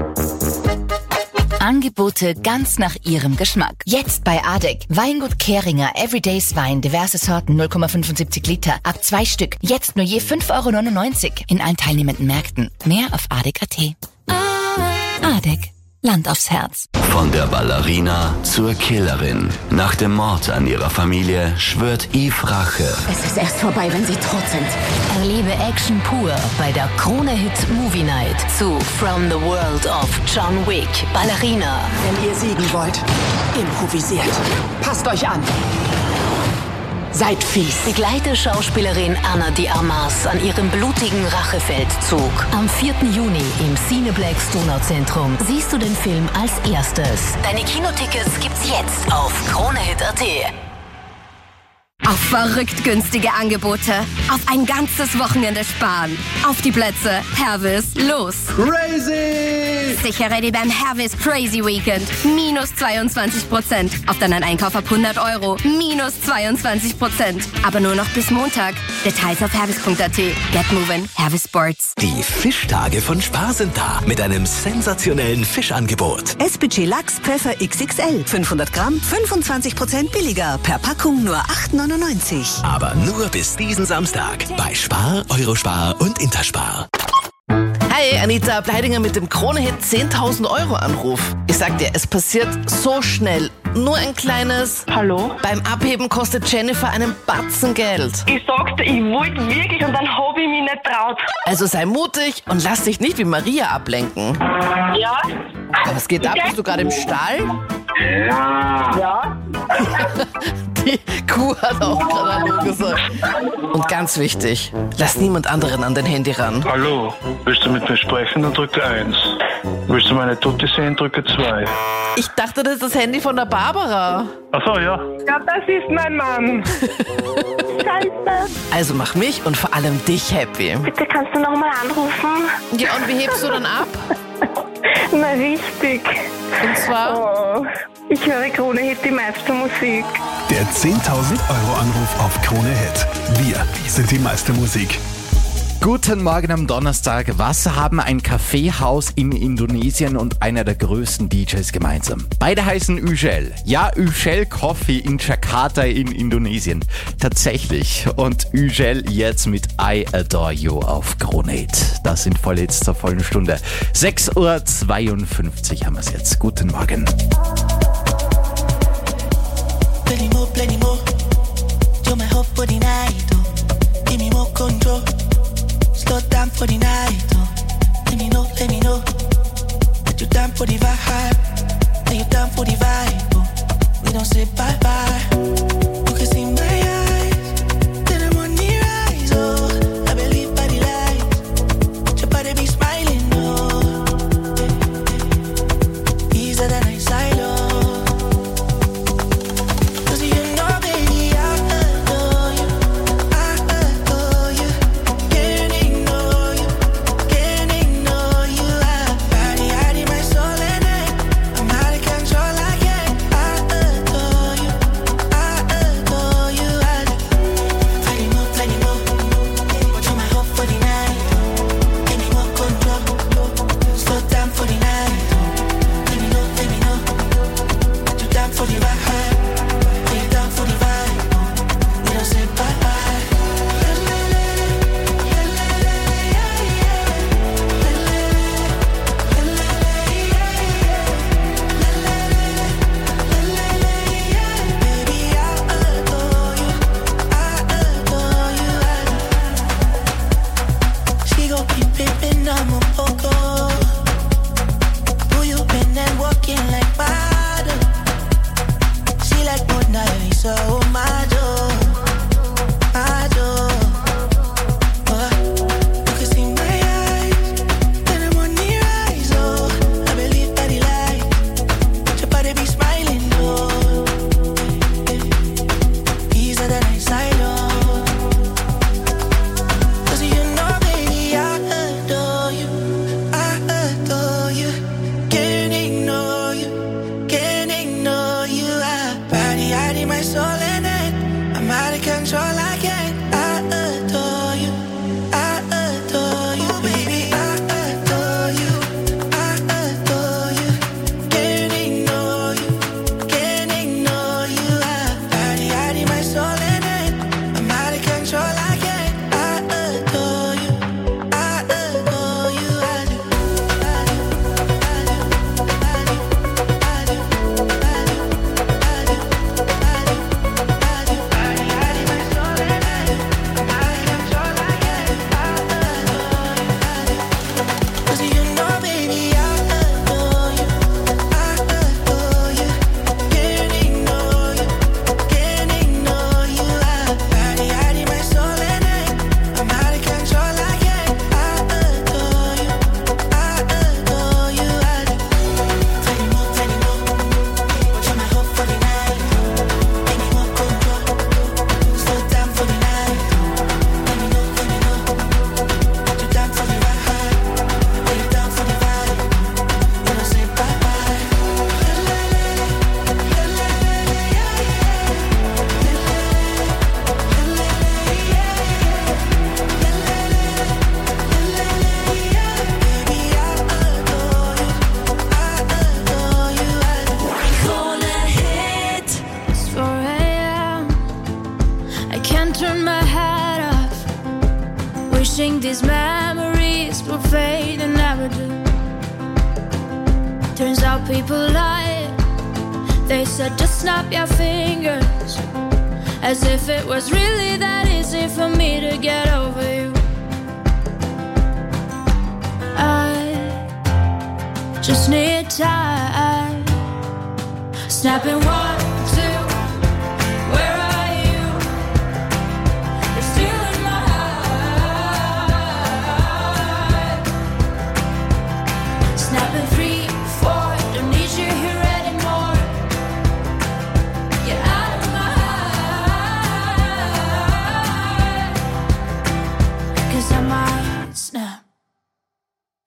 Angebote ganz nach Ihrem Geschmack. Jetzt bei Adek. Weingut Keringer Everydays Wein, diverse Sorten, null Komma fünfundsiebzig Liter, ab zwei Stück. Jetzt nur je fünf Euro neunundneunzig in allen teilnehmenden Märkten. Mehr auf adek punkt a t. Adek. Land aufs Herz. Von der Ballerina zur Killerin. Nach dem Mord an ihrer Familie schwört Yves Rache. Es ist erst vorbei, wenn Sie tot sind. Erlebe Action pur bei der Krone Hit Movie Night zu From the World of John Wick. Ballerina. Wenn ihr siegen wollt, improvisiert. Passt euch an. Seid fies. Begleite Schauspielerin Anna de Armas an ihrem blutigen Rachefeldzug. Am vierten Juni im Cineplex Donauzentrum siehst du den Film als erstes. Deine Kinotickets gibt's jetzt auf kronehit punkt a t. Auf verrückt günstige Angebote. Auf ein ganzes Wochenende sparen. Auf die Plätze. Hervis, los. Crazy! Sichere dir beim Hervis Crazy Weekend. Minus zweiundzwanzig Prozent. Auf deinen Einkauf ab hundert Euro. Minus zweiundzwanzig Prozent. Aber nur noch bis Montag. Details auf hervis punkt a t. Get moving. Hervis Sports. Die Fischtage von Spar sind da. Mit einem sensationellen Fischangebot. S-Budget Lachs Pfeffer X X L. fünfhundert Gramm, fünfundzwanzig Prozent billiger. Per Packung nur acht neunundneunzig. Aber nur bis diesen Samstag. Bei Spar, Eurospar und Interspar. Hi, Anita Bleidinger mit dem Krone-Hit zehntausend Euro Anruf. Ich sag dir, es passiert so schnell. Nur ein kleines Hallo? Beim Abheben kostet Jennifer einen Batzen Geld. Ich sagte, ich wollte wirklich und dann hab ich mich nicht traut. Also sei mutig und lass dich nicht wie Maria ablenken. Ja? Was geht ab? Bist du gerade im Stall? Ja. Die Kuh hat auch gerade Hallo gesagt. Und ganz wichtig, lass niemand anderen an dein Handy ran. Hallo, willst du mit mir sprechen, dann drücke eins. Willst du meine Tutti sehen, drücke zwei. Ich dachte, das ist das Handy von der Barbara. Ach so, ja. Ja, das ist mein Mann. Scheiße. Also mach mich und vor allem dich happy. Bitte kannst du nochmal anrufen? Ja, und wie hebst du dann ab? Na, richtig. Und zwar? Oh, ich höre Krone Hit, die meiste Musik. Der zehntausend Euro Anruf auf Krone Hit. Wir sind die meiste Musik. Guten Morgen am Donnerstag. Was haben ein Kaffeehaus in Indonesien und einer der größten D Js gemeinsam? Beide heißen Ujel. Ja, Ujel Coffee in Jakarta in Indonesien. Tatsächlich. Und Ujel jetzt mit I Adore You auf Krone Hit. Das sind voll jetzt zur vollen Stunde. sechs Uhr zweiundfünfzig haben wir es jetzt. Guten Morgen. Plenty more, plenty more. You're my hope for the night. Oh. Give me more control. Slow down for the night, oh. Let me know, let me know that you're down for the vibe. That you're down for the vibe, oh. We don't say bye-bye. You can see my eyes, then I'm on the rise, oh. I believe by the lights, your body be smiling, oh. Easier than I silo. Cause you know, baby, I adore you. I adore you. Can't ignore you. Can't ignore you. I body, hiding my soul in it. I'm out of control, I can't. I adore you. I adore you. I plenty more, plenty more. But you're my hope for the night. Give me more control. Slow down for the night. Let me know, let me know that you're down for the ride. That you're down for the vibe. We don't say bye-bye. Baby, I adore you. I adore you. She gon' keep pimpin', I'm a poco. Who you been and walking like water? She like Mona Lisa, oh my door, my door. Oh, you can see my eyes, then I'm on the rise, oh. I believe by the light, your body be smiling, oh. Easier than I silo. Cause you know, baby, I adore you. I adore you. Can't ignore you. Can't ignore you. I body, hiding my soul in it. I'm out of control, I can't. I adore you. I adore you, baby. I adore you. I adore you. Can't ignore you. Can't ignore you. I body, hiding my soul in it. I'm out of control, I can't. I adore you. I adore you. I do. I do. I do. I do. I do. I do. I do. I do. Body, hiding my soul in it. I'm out of control, I can't. I adore you. I do. Cause you know, baby, I adore you. I adore you. Can't ignore you. Can't ignore you. I body, hiding my soul in it. I'm out of control, I can't. I adore you. I adore you. I do. Plenty more, plenty more. But you're my hope for the night. Give me more control. Slow down for the night. Let me know, let me know that you're down for the ride. That you're down for the vibe. We don't say bye-bye. Baby, I adore you. I adore you. I do. Gonna hit. It's four a.m. I can't turn my head off. Wishing these memories will fade and never do. Turns out people lie. They said just snap your fingers. As if it was really that easy for me to get over you. I just need time. Snapping one, two,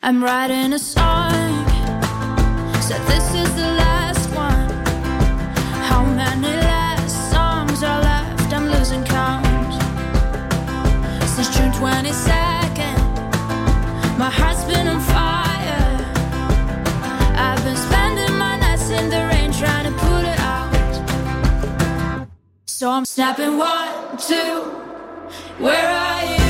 I'm writing a song, so this is the last one. How many last songs are left? I'm losing count. Since June twenty-second, my heart's been on fire. I've been spending my nights in the rain trying to put it out. So I'm snapping one, two, where are you?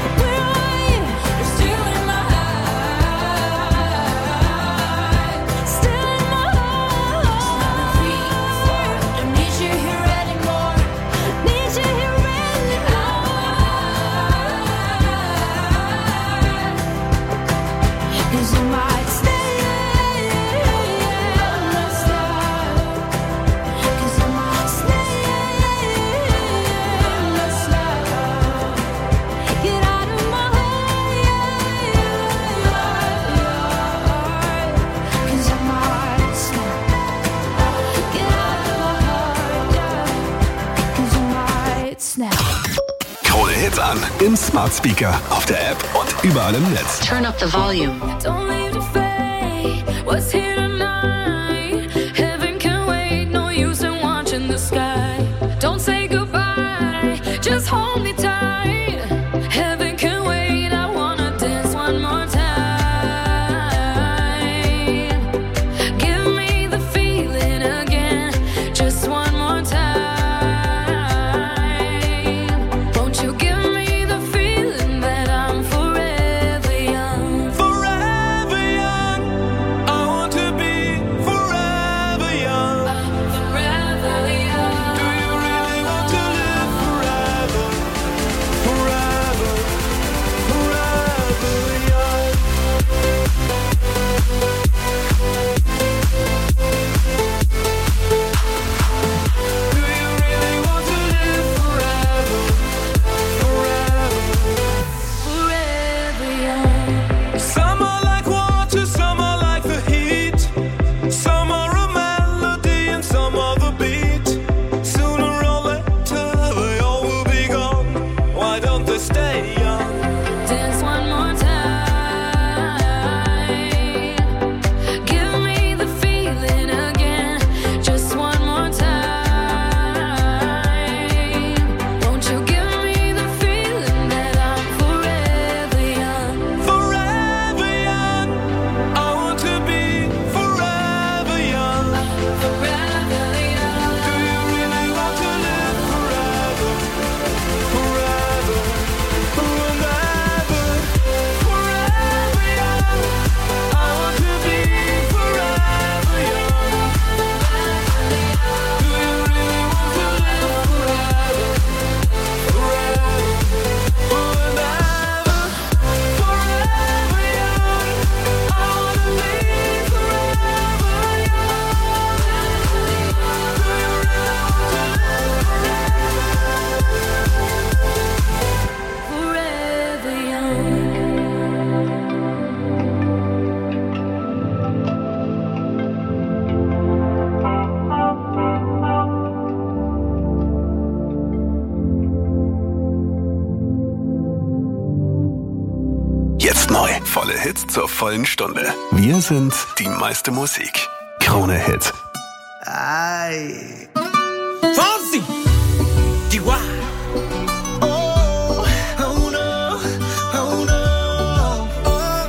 Krone Hits an im Smart Speaker, auf der App und überall im Netz. Turn up the volume. Don't leave the fade. What's here tonight? Heaven can wait. No use in watching the sky. Don't say goodbye. Just hold me tight. Heaven can wait. I wanna dance one more time. Give me the feeling again. Just one more time. Jetzt neu. Volle Hits zur vollen Stunde. Wir sind die meiste Musik. Krone Hit. Ay. Fonsi. Chihuahua. Oh, oh no, oh no. Oh.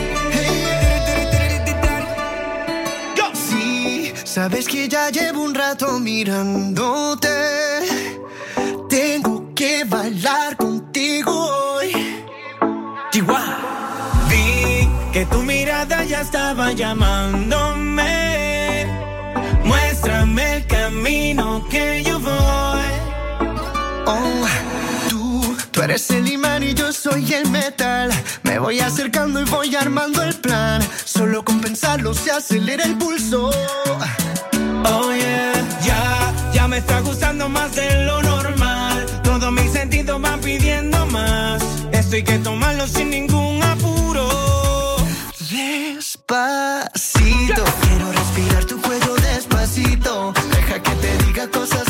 Hey. Go. Sí, sabes que ya llevo un rato mirándote. Tengo que bailar contigo hoy. Chihuahua. Vi que tu mirada ya estaba llamándome. Muéstrame el camino que yo voy. Oh, tú, tú eres el imán y yo soy el metal. Me voy acercando y voy armando el plan. Solo con pensarlo se acelera el pulso. Oh yeah, ya, ya me está gustando más de lo normal. Todos mis sentidos van pidiendo más. Esto hay que tomarlo sin ningún apuro. Despacito, quiero respirar tu cuello despacito. Deja que te diga cosas